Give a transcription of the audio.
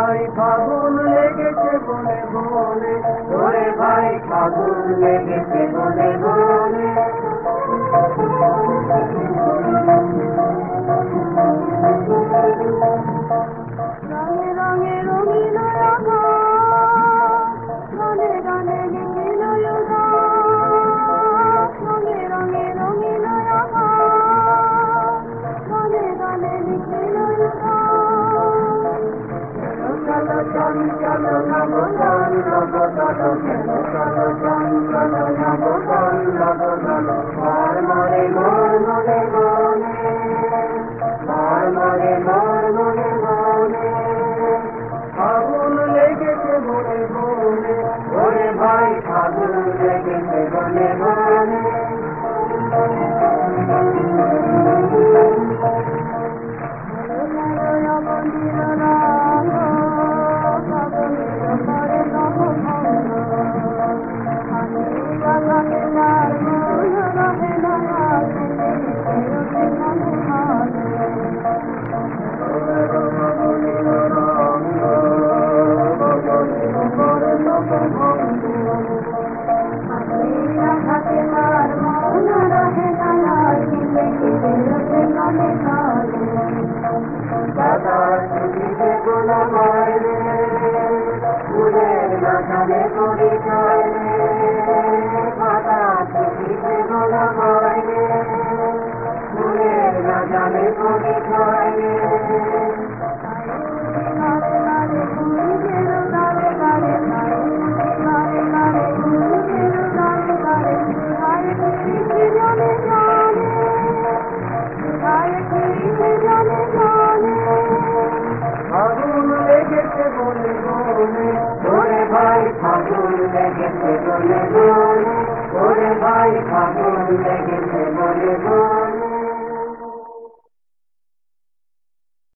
ভাই ফাগুন লেগেছে বলে বলে, ওরে ভাই ফাগুন লেগেছে বলে বলে। রঙে রঙে রঙিন আকাশ, গানে গানে লিখিল উদাস। রঙে রঙে রঙিন আকাশ, গানে গানে লিখিল উদাস। চলো চঞ্চল নবদল নবদল, চলো চলো চঞ্চল নবদল নবদল, মরমরে মরমরে মনে, মরমরে মরমরে মনে। ফাগুন লেগেছে বলে বলে, ওরে ভাই ফাগুন লেগেছে বলে বলে। ফুলের বাগানে পরিচয় ফুলের বাগানে পরিচয়। ফাগুন লেগেছে বলে বলে, ওরে ভাই ফাগুন লেগেছে বলে বলে, ওরে ভাই ফাগুন লেগেছে বলে বলে।